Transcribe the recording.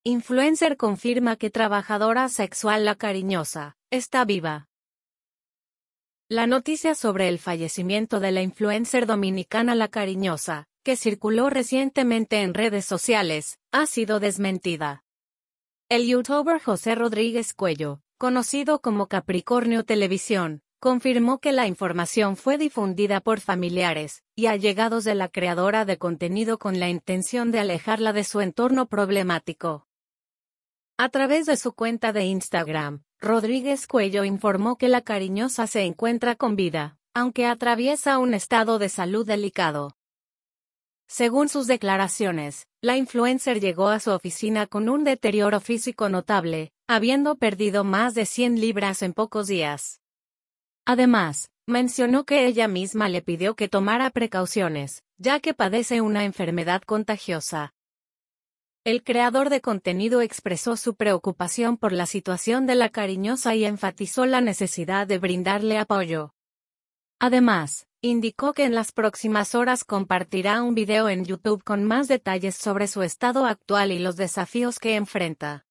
Influencer confirma que trabajadora sexual La Cariñosa está viva. La noticia sobre el fallecimiento de la influencer dominicana La Cariñosa, que circuló recientemente en redes sociales, ha sido desmentida. El youtuber José Rodríguez Cuello, conocido como Capricornio Televisión, confirmó que la información fue difundida por familiares y allegados de la creadora de contenido con la intención de alejarla de su entorno problemático. A través de su cuenta de Instagram, Rodríguez Cuello informó que La Cariñosa se encuentra con vida, aunque atraviesa un estado de salud delicado. Según sus declaraciones, la influencer llegó a su oficina con un deterioro físico notable, habiendo perdido más de 100 libras en pocos días. Además, mencionó que ella misma le pidió que tomara precauciones, ya que padece una enfermedad contagiosa. El creador de contenido expresó su preocupación por la situación de La Cariñosa y enfatizó la necesidad de brindarle apoyo. Además, indicó que en las próximas horas compartirá un video en YouTube con más detalles sobre su estado actual y los desafíos que enfrenta.